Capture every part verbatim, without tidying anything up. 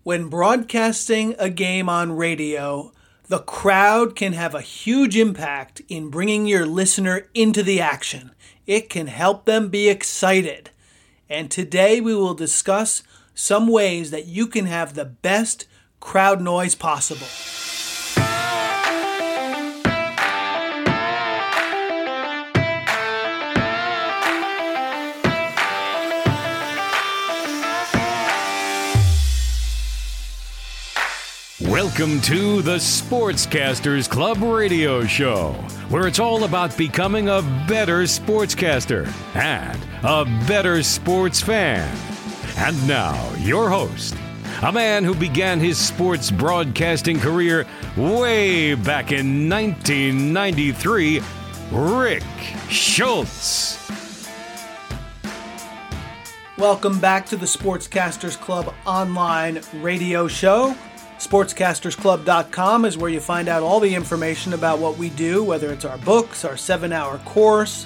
When broadcasting a game on radio, the crowd can have a huge impact in bringing your listener into the action. It can help them be excited. And today we will discuss some ways that you can have the best crowd noise possible. Welcome to the Sportscasters Club radio show, where it's all about becoming a better sportscaster and a better sports fan. And now, your host, a man who began his sports broadcasting career way back in nineteen ninety-three, Rick Schultz. Welcome back to the Sportscasters Club online radio show. sportscasters club dot com is where you find out all the information about what we do, whether it's our books, our seven-hour course,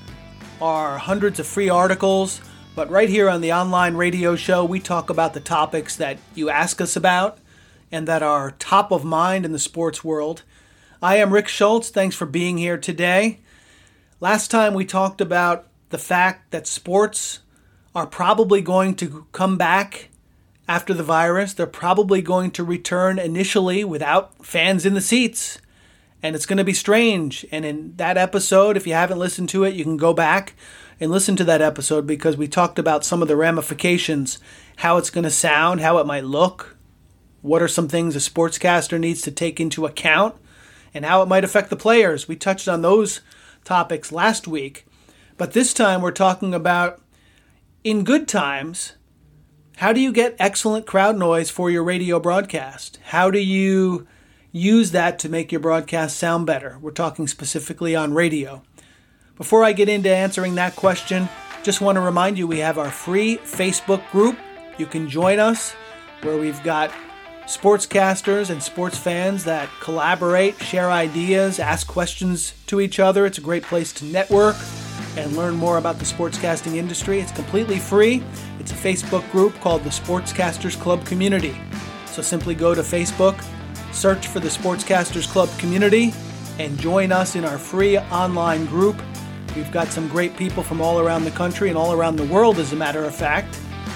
our hundreds of free articles. But right here on the online radio show, we talk about the topics that you ask us about and that are top of mind in the sports world. I am Rick Schultz. Thanks for being here today. Last time we talked about the fact that sports are probably going to come back after the virus. They're probably going to return initially without fans in the seats. And it's going to be strange. And in that episode, if you haven't listened to it, you can go back and listen to that episode because we talked about some of the ramifications, how it's going to sound, how it might look, what are some things a sportscaster needs to take into account, and how it might affect the players. We touched on those topics last week. But this time we're talking about, in good times, how do you get excellent crowd noise for your radio broadcast? How do you use that to make your broadcast sound better? We're talking specifically on radio. Before I get into answering that question, just want to remind you we have our free Facebook group. You can join us where we've got sportscasters and sports fans that collaborate, share ideas, ask questions to each other. It's a great place to network and learn more about the sportscasting industry. It's completely free. It's a Facebook group called the Sportscasters Club Community. So simply go to Facebook, search for the Sportscasters Club Community, and join us in our free online group. We've got some great people from all around the country and all around the world, as a matter of fact.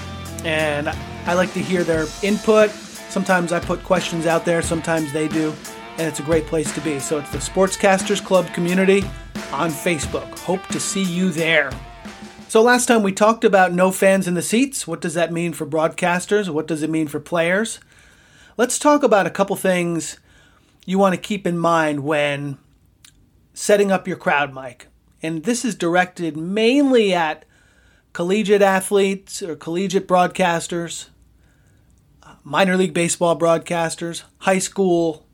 And I like to hear their input. Sometimes I put questions out there, sometimes they do. And it's a great place to be. So it's the Sportscasters Club Community on Facebook. Hope to see you there. So last time we talked about no fans in the seats. What does that mean for broadcasters? What does it mean for players? Let's talk about a couple things you want to keep in mind when setting up your crowd mic. And this is directed mainly at collegiate athletes or collegiate broadcasters, minor league baseball broadcasters, high school,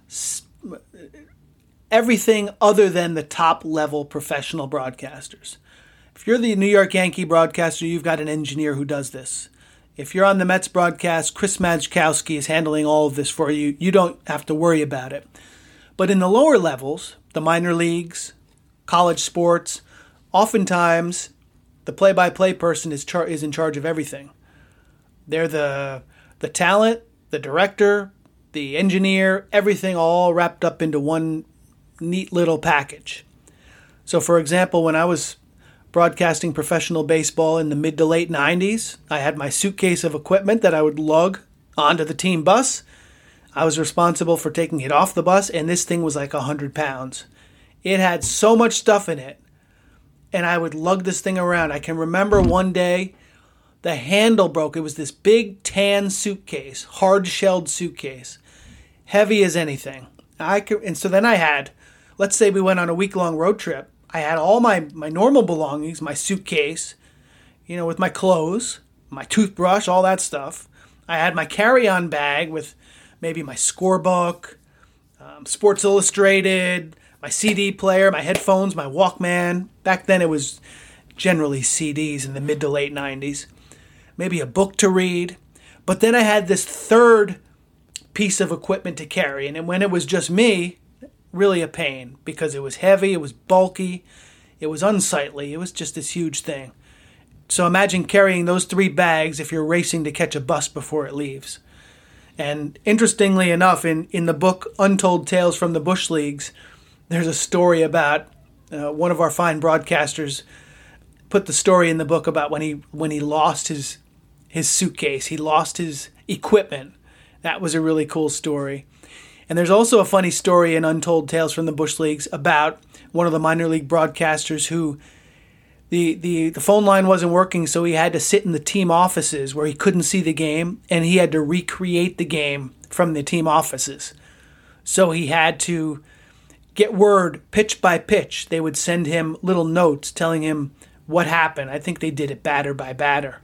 everything other than the top level professional broadcasters. If you're the New York Yankee broadcaster, you've got an engineer who does this. If you're on the Mets broadcast, Chris Majkowski is handling all of this for you. You don't have to worry about it. But in the lower levels, the minor leagues, college sports, oftentimes the play-by-play person is char- is in charge of everything. They're the the talent, the director, the engineer, everything all wrapped up into one neat little package. So for example, when I was broadcasting professional baseball in the mid to late nineties, I had my suitcase of equipment that I would lug onto the team bus. I was responsible for taking it off the bus, and this thing was like one hundred pounds. It had so much stuff in it, and I would lug this thing around. I can remember one day the handle broke. It was this big tan suitcase, hard-shelled suitcase, heavy as anything. I could, and so then I had, let's say we went on a week-long road trip. I had all my, my normal belongings, my suitcase, you know, with my clothes, my toothbrush, all that stuff. I had my carry-on bag with maybe my scorebook, um, Sports Illustrated, my C D player, my headphones, my Walkman. Back then it was generally C Ds in the mid to late nineties. Maybe a book to read. But then I had this third piece of equipment to carry. And when it was just me, really a pain because it was heavy, it was bulky, it was unsightly, it was just this huge thing. So imagine carrying those three bags if you're racing to catch a bus before it leaves. And interestingly enough, in, in the book Untold Tales from the Bush Leagues, there's a story about uh, one of our fine broadcasters put the story in the book about when he when he lost his his suitcase. He lost his equipment. That was a really cool story. And there's also a funny story in Untold Tales from the Bush Leagues about one of the minor league broadcasters who the, the, the phone line wasn't working, so he had to sit in the team offices where he couldn't see the game, and he had to recreate the game from the team offices. So he had to get word pitch by pitch. They would send him little notes telling him what happened. I think they did it batter by batter.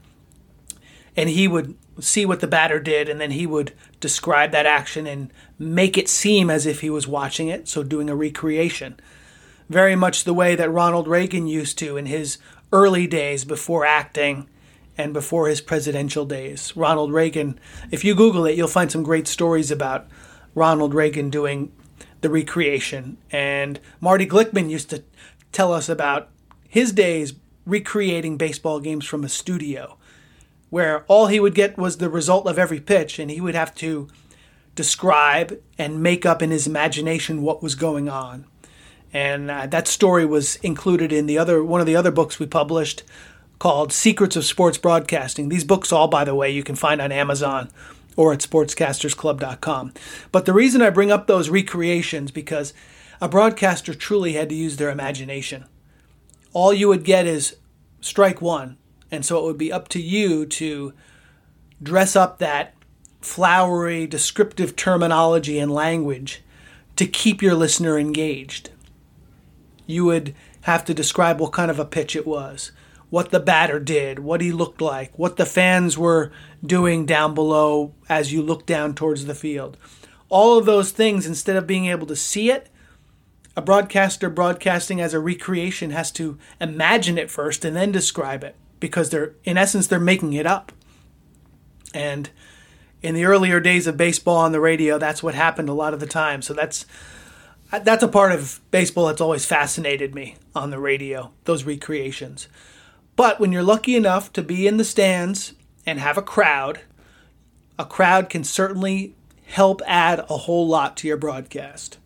And he would see what the batter did, and then he would describe that action and make it seem as if he was watching it, so doing a recreation. Very much the way that Ronald Reagan used to in his early days before acting and before his presidential days. Ronald Reagan, if you Google it, you'll find some great stories about Ronald Reagan doing the recreation. And Marty Glickman used to tell us about his days recreating baseball games from a studio, where all he would get was the result of every pitch, and he would have to describe and make up in his imagination what was going on. And uh, that story was included in the other one of the other books we published called Secrets of Sports Broadcasting. These books all, by the way, you can find on Amazon or at sportscasters club dot com. But the reason I bring up those recreations, because a broadcaster truly had to use their imagination. All you would get is strike one. And so it would be up to you to dress up that flowery, descriptive terminology and language to keep your listener engaged. You would have to describe what kind of a pitch it was, what the batter did, what he looked like, what the fans were doing down below as you look down towards the field. All of those things, instead of being able to see it, a broadcaster broadcasting as a recreation has to imagine it first and then describe it, because they're, in essence, they're making it up. And in the earlier days of baseball on the radio, that's what happened a lot of the time. So that's that's a part of baseball that's always fascinated me on the radio, those recreations. But when you're lucky enough to be in the stands and have a crowd, a crowd can certainly help add a whole lot to your broadcast.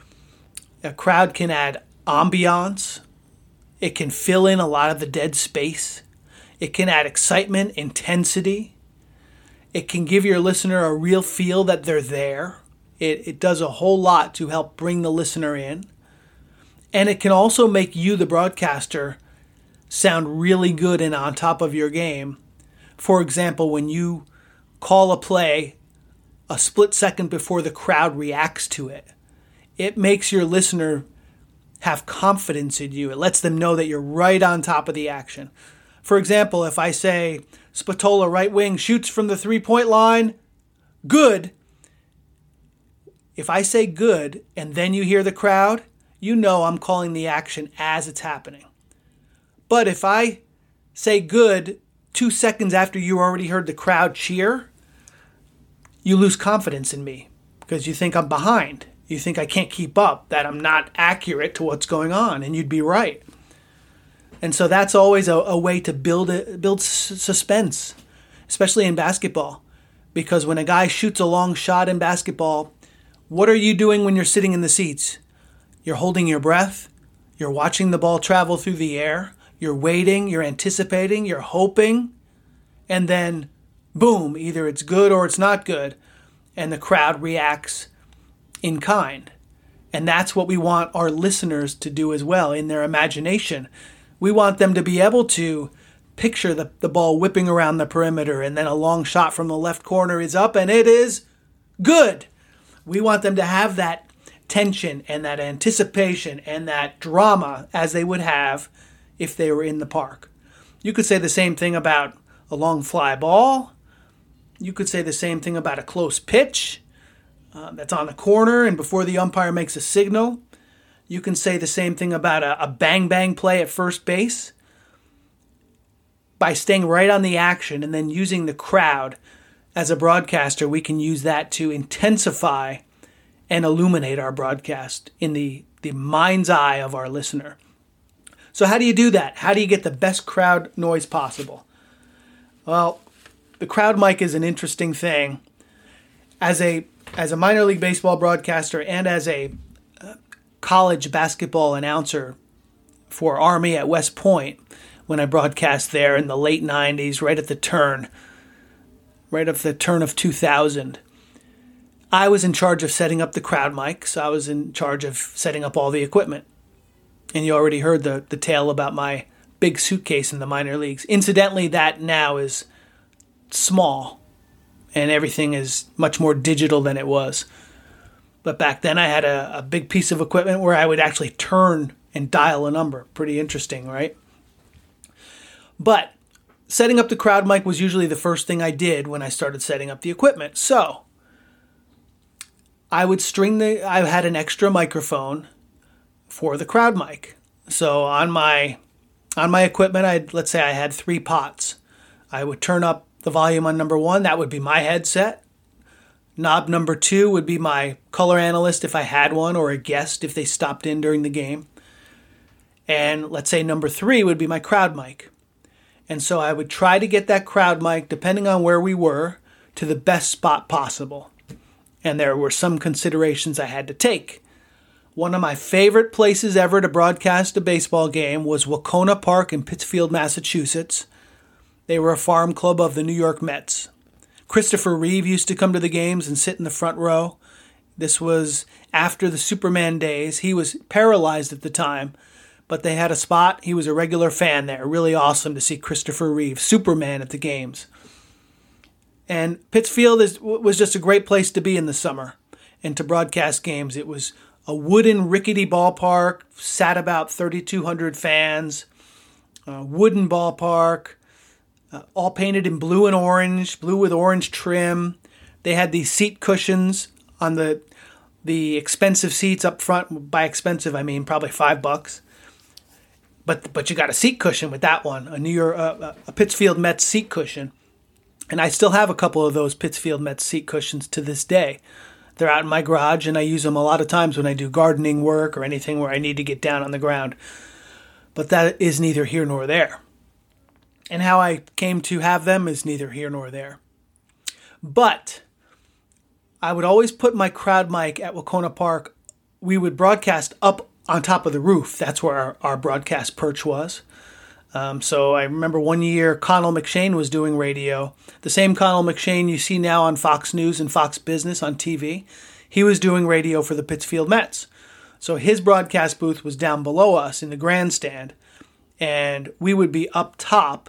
A crowd can add ambiance. It can fill in a lot of the dead space. It can add excitement, intensity. It can give your listener a real feel that they're there. It, it does a whole lot to help bring the listener in. And it can also make you, the broadcaster, sound really good and on top of your game. For example, when you call a play a split second before the crowd reacts to it, it makes your listener have confidence in you. It lets them know that you're right on top of the action. For example, if I say, Spatola right wing shoots from the three-point line, good. If I say good and then you hear the crowd, you know I'm calling the action as it's happening. But if I say good two seconds after you already heard the crowd cheer, you lose confidence in me because you think I'm behind. You think I can't keep up, that I'm not accurate to what's going on, and you'd be right. And so that's always a, a way to build a, build s- suspense, especially in basketball. Because when a guy shoots a long shot in basketball, what are you doing when you're sitting in the seats? You're holding your breath. You're watching the ball travel through the air. You're waiting. You're anticipating. You're hoping. And then, boom, either it's good or it's not good. And the crowd reacts in kind. And that's what we want our listeners to do as well in their imagination. We want them to be able to picture the, the ball whipping around the perimeter, and then a long shot from the left corner is up and it is good. We want them to have that tension and that anticipation and that drama as they would have if they were in the park. You could say the same thing about a long fly ball. You could say the same thing about a close pitch uh, that's on the corner and before the umpire makes a signal. You can say the same thing about a, a bang-bang play at first base. By staying right on the action and then using the crowd as a broadcaster, we can use that to intensify and illuminate our broadcast in the, the mind's eye of our listener. So how do you do that? How do you get the best crowd noise possible? Well, the crowd mic is an interesting thing. As a as a minor league baseball broadcaster and as a uh, college basketball announcer for Army at West Point, when I broadcast there in the late nineties, right at the turn, right at the turn of two thousand, I was in charge of setting up the crowd mic, so I was in charge of setting up all the equipment. And you already heard the, the tale about my big suitcase in the minor leagues. Incidentally, that now is small, and everything is much more digital than it was. But back then I had a, a big piece of equipment where I would actually turn and dial a number. Pretty interesting, right? But setting up the crowd mic was usually the first thing I did when I started setting up the equipment. So I would string the, I had an extra microphone for the crowd mic. So on my on my equipment, I let's say I had three pots. I would turn up the volume on number one. That would be my headset. Knob number two would be my color analyst if I had one, or a guest if they stopped in during the game. And let's say number three would be my crowd mic. And so I would try to get that crowd mic, depending on where we were, to the best spot possible. And there were some considerations I had to take. One of my favorite places ever to broadcast a baseball game was Wacona Park in Pittsfield, Massachusetts. They were a farm club of the New York Mets. Christopher Reeve used to come to the games and sit in the front row. This was after the Superman days. He was paralyzed at the time, but they had a spot. He was a regular fan there. Really awesome to see Christopher Reeve, Superman, at the games. And Pittsfield is, was just a great place to be in the summer and to broadcast games. It was a wooden, rickety ballpark, sat about thirty-two hundred fans, a wooden ballpark, uh, all painted in blue and orange, blue with orange trim. They had these seat cushions on the the expensive seats up front. By expensive, I mean probably five bucks. But but you got a seat cushion with that one, a New York, uh, a Pittsfield Mets seat cushion. And I still have a couple of those Pittsfield Mets seat cushions to this day. They're out in my garage, and I use them a lot of times when I do gardening work or anything where I need to get down on the ground. But that is neither here nor there. And how I came to have them is neither here nor there. But I would always put my crowd mic at Wacona Park. We would broadcast up on top of the roof. That's where our, our broadcast perch was. Um, so I remember one year Connell McShane was doing radio. The same Connell McShane you see now on Fox News and Fox Business on T V. He was doing radio for the Pittsfield Mets. So his broadcast booth was down below us in the grandstand. And we would be up top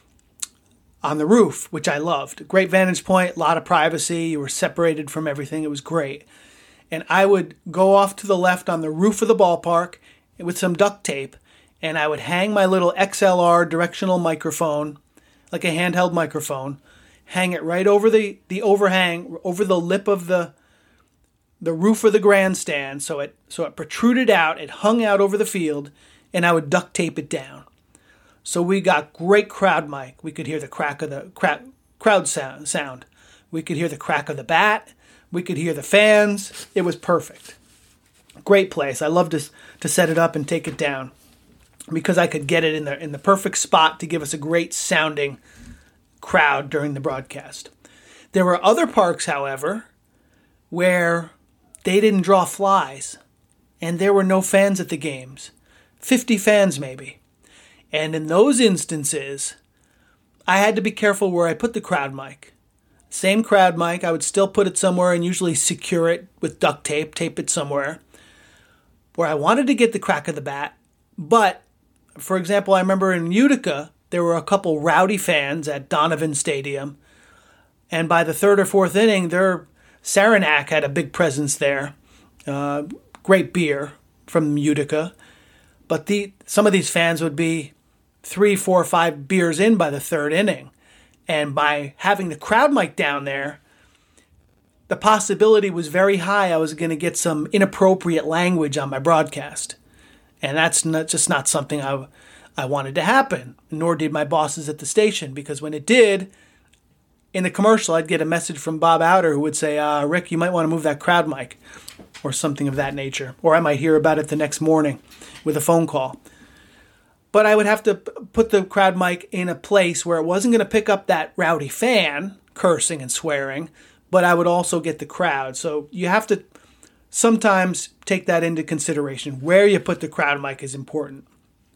on the roof, which I loved. Great vantage point, a lot of privacy. You were separated from everything. It was great. And I would go off to the left on the roof of the ballpark with some duct tape, and I would hang my little X L R directional microphone, like a handheld microphone, hang it right over the, the overhang, over the lip of the the roof of the grandstand, so it so it protruded out, it hung out over the field, and I would duct tape it down. So we got great crowd mic. We could hear the crack of the crack, crowd sound, sound. We could hear the crack of the bat. We could hear the fans. It was perfect. Great place. I loved to to set it up and take it down, because I could get it in the in the perfect spot to give us a great sounding crowd during the broadcast. There were other parks, however, where they didn't draw flies, and there were no fans at the games. fifty fans maybe. And in those instances, I had to be careful where I put the crowd mic. Same crowd mic, I would still put it somewhere and usually secure it with duct tape, tape it somewhere, where I wanted to get the crack of the bat. But, for example, I remember in Utica, there were a couple rowdy fans at Donovan Stadium. And by the third or fourth inning, their Saranac had a big presence there. Uh, great beer from Utica. But the some of these fans would be three, four, five beers in by the third inning. And by having the crowd mic down there, the possibility was very high I was going to get some inappropriate language on my broadcast. And that's not, just not something I, I wanted to happen, nor did my bosses at the station, because when it did, in the commercial, I'd get a message from Bob Outer who would say, uh, Rick, you might want to move that crowd mic, or something of that nature. Or I might hear about it the next morning with a phone call. But I would have to put the crowd mic in a place where it wasn't going to pick up that rowdy fan cursing and swearing, but I would also get the crowd. So you have to sometimes take that into consideration. Where you put the crowd mic is important.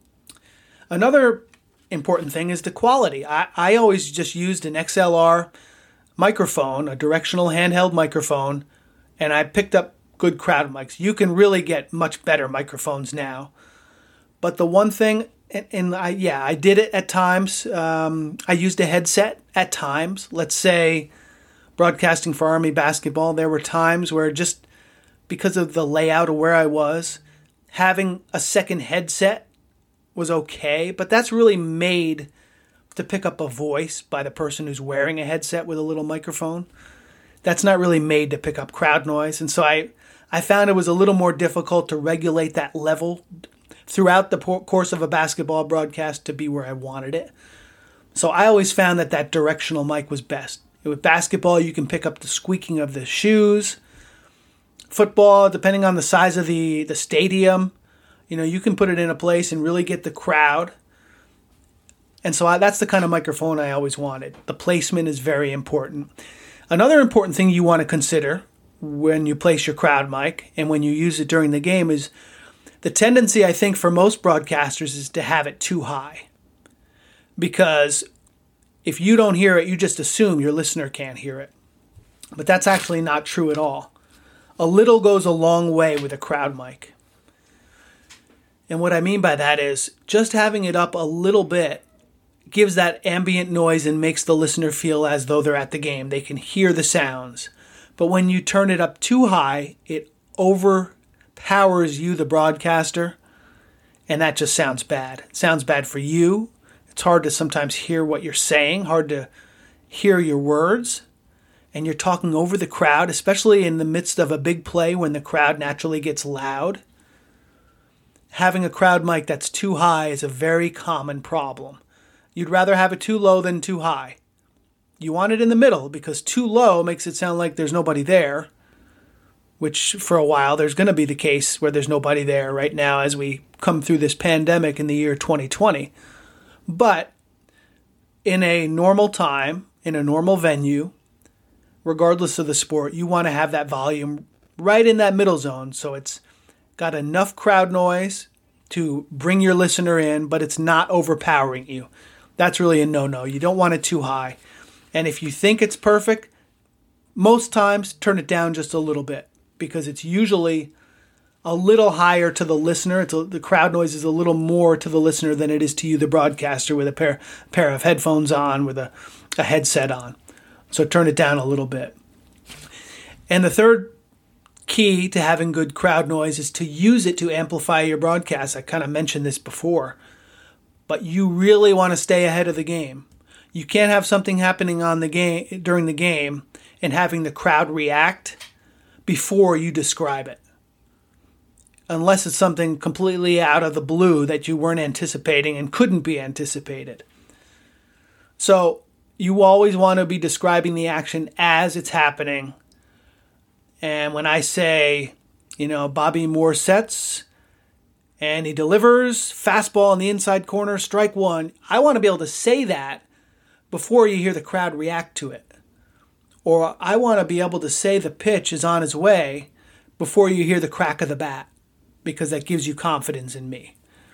Another important thing is the quality. I, I always just used an X L R microphone, a directional handheld microphone, and I picked up good crowd mics. You can really get much better microphones now. But the one thing, and, and I, yeah, I did it at times. Um, I used a headset at times. Let's say broadcasting for Army basketball, there were times where just because of the layout of where I was, having a second headset was okay. But that's really made to pick up a voice by the person who's wearing a headset with a little microphone. That's not really made to pick up crowd noise. And so I, I found it was a little more difficult to regulate that level throughout the course of a basketball broadcast to be where I wanted it. So I always found that that directional mic was best. With basketball, you can pick up the squeaking of the shoes. Football, depending on the size of the, the stadium, you know, you can put it in a place and really get the crowd. And so I, that's the kind of microphone I always wanted. The placement is very important. Another important thing you want to consider when you place your crowd mic and when you use it during the game is the tendency, I think, for most broadcasters is to have it too high. Because if you don't hear it, you just assume your listener can't hear it. But that's actually not true at all. A little goes a long way with a crowd mic. And what I mean by that is just having it up a little bit gives that ambient noise and makes the listener feel as though they're at the game. They can hear the sounds. But when you turn it up too high, it overpowers you, the broadcaster, and that just sounds bad. It sounds bad for you. It's hard to sometimes hear what you're saying, hard to hear your words, and you're talking over the crowd, especially in the midst of a big play when the crowd naturally gets loud. Having a crowd mic that's too high is a very common problem. You'd rather have it too low than too high. You want it in the middle because too low makes it sound like there's nobody there, which for a while there's going to be the case where there's nobody there right now as we come through this pandemic in the year twenty twenty. But in a normal time, in a normal venue, regardless of the sport, you want to have that volume right in that middle zone so it's got enough crowd noise to bring your listener in, but it's not overpowering you. That's really a no-no. You don't want it too high. And if you think it's perfect, most times turn it down just a little bit because it's usually a little higher to the listener. It's a, the crowd noise is a little more to the listener than it is to you, the broadcaster, with a pair, pair of headphones on, with a, a headset on. So turn it down a little bit. And the third key to having good crowd noise is to use it to amplify your broadcast. I kind of mentioned this before. But you really want to stay ahead of the game. You can't have something happening on the game during the game and having the crowd react before you describe it. Unless it's something completely out of the blue that you weren't anticipating and couldn't be anticipated. So you always want to be describing the action as it's happening. And when I say, you know, Bobby Moore sets and he delivers, fastball in the inside corner, strike one, I want to be able to say that before you hear the crowd react to it. Or I want to be able to say the pitch is on its way before you hear the crack of the bat, because that gives you confidence in me.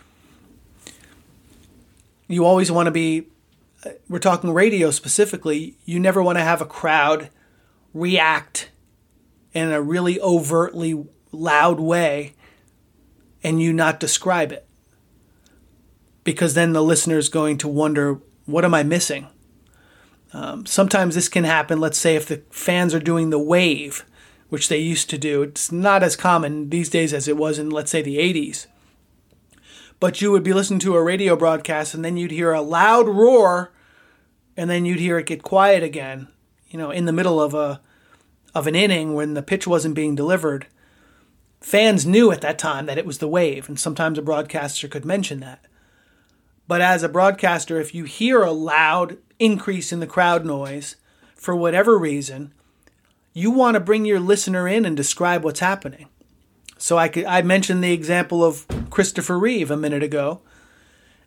You always want to be, we're talking radio specifically, you never want to have a crowd react in a really overtly loud way and you not describe it. Because then the listener is going to wonder, what am I missing? Um, sometimes this can happen, let's say if the fans are doing the wave, which they used to do. It's not as common these days as it was in, let's say, the eighties. But you would be listening to a radio broadcast and then you'd hear a loud roar and then you'd hear it get quiet again, you know, in the middle of a of an inning when the pitch wasn't being delivered. Fans knew at that time that it was the wave, and sometimes a broadcaster could mention that. But as a broadcaster, if you hear a loud increase in the crowd noise for whatever reason, you want to bring your listener in and describe what's happening. So I could, I mentioned the example of Christopher Reeve a minute ago.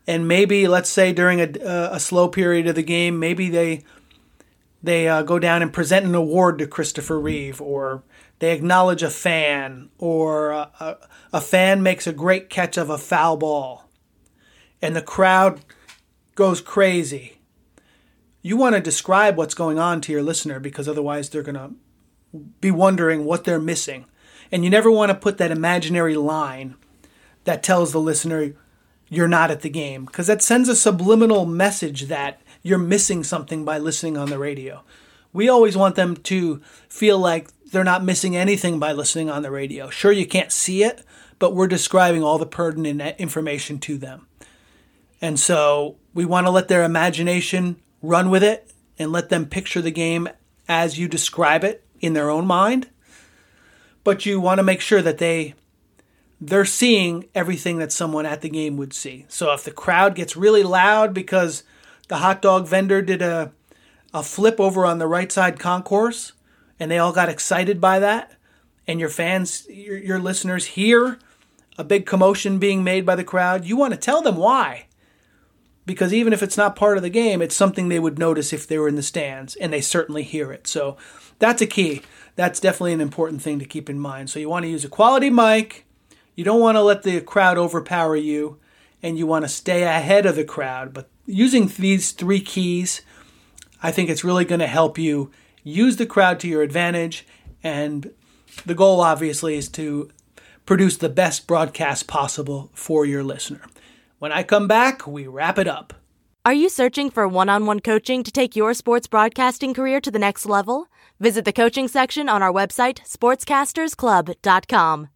and maybe, let's say during a, a slow period of the game, maybe they they uh, go down and present an award to Christopher Reeve, or they acknowledge a fan, or a, a, a fan makes a great catch of a foul ball, and the crowd goes crazy. You want to describe what's going on to your listener, because otherwise they're going to be wondering what they're missing. And you never want to put that imaginary line that tells the listener you're not at the game, because that sends a subliminal message that you're missing something by listening on the radio. We always want them to feel like they're not missing anything by listening on the radio. Sure, you can't see it, but we're describing all the pertinent information to them. And so we want to let their imagination run with it and let them picture the game as you describe it in their own mind. But you want to make sure that they they're seeing everything that someone at the game would see. So if the crowd gets really loud because the hot dog vendor did a a flip over on the right side concourse, and they all got excited by that, and your fans, your, your listeners hear a big commotion being made by the crowd, you want to tell them why. Because even if it's not part of the game, it's something they would notice if they were in the stands, and they certainly hear it. So that's a key. That's definitely an important thing to keep in mind. So you want to use a quality mic. You don't want to let the crowd overpower you, and you want to stay ahead of the crowd. But using these three keys, I think it's really going to help you use the crowd to your advantage. And the goal, obviously, is to produce the best broadcast possible for your listener. When I come back, we wrap it up. Are you searching for one-on-one coaching to take your sports broadcasting career to the next level? Visit the coaching section on our website, sportscasters club dot com.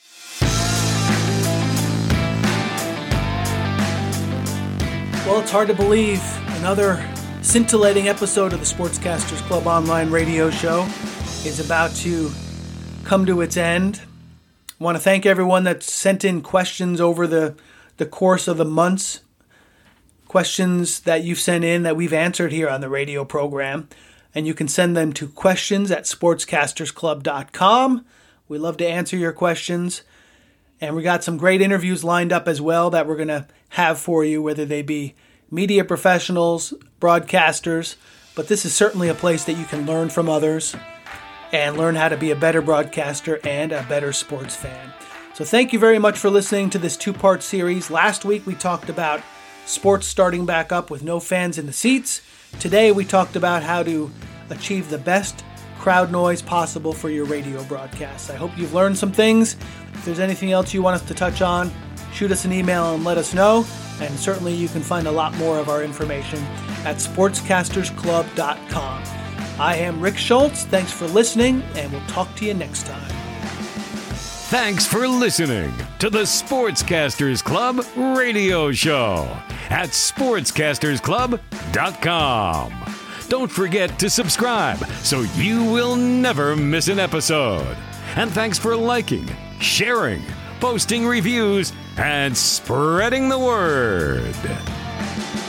Well, it's hard to believe another scintillating episode of the Sportscasters Club online radio show is about to come to its end. I want to thank everyone that sent in questions over the, the course of the months. Questions that you've sent in that we've answered here on the radio program. And you can send them to questions at sportscasters club dot com. We love to answer your questions. And we got some great interviews lined up as well that we're going to have for you, whether they be media professionals, broadcasters. But this is certainly a place that you can learn from others and learn how to be a better broadcaster and a better sports fan. So thank you very much for listening to this two-part series. Last week we talked about sports starting back up with no fans in the seats. Today we talked about how to achieve the best crowd noise possible for your radio broadcasts. I hope you've learned some things. If there's anything else you want us to touch on, shoot us an email and let us know. And certainly you can find a lot more of our information at sportscasters club dot com. I am Rick Schultz. Thanks for listening, and we'll talk to you next time. Thanks for listening to the Sportscasters Club radio show at sportscasters club dot com. Don't forget to subscribe so you will never miss an episode. And thanks for liking, sharing, posting reviews, and spreading the word.